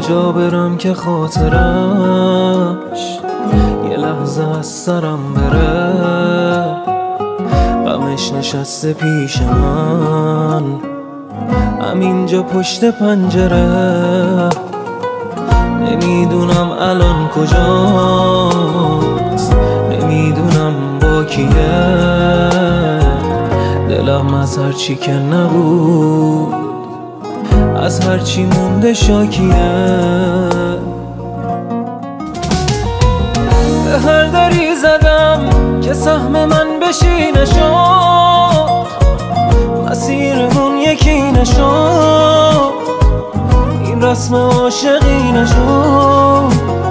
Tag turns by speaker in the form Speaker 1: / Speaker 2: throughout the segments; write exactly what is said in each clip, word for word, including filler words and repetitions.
Speaker 1: جا برم که خاطرش یه لحظه از سرم بره. غمش نشسته پیش من همینجا پشت پنجره. نمیدونم الان کجاست، نمیدونم با کیه. دلم از هرچی که نبود، از هرچی مونده شاکیه. به هر دری زدم که سهم من بشی نشد، مسیرمون یکی نشد، این رسم عاشقی نشد.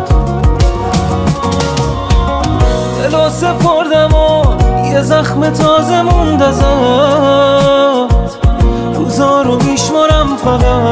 Speaker 1: دلو سپردم و یه زخم تازه موند ازت، روزا رو میشمارم فقط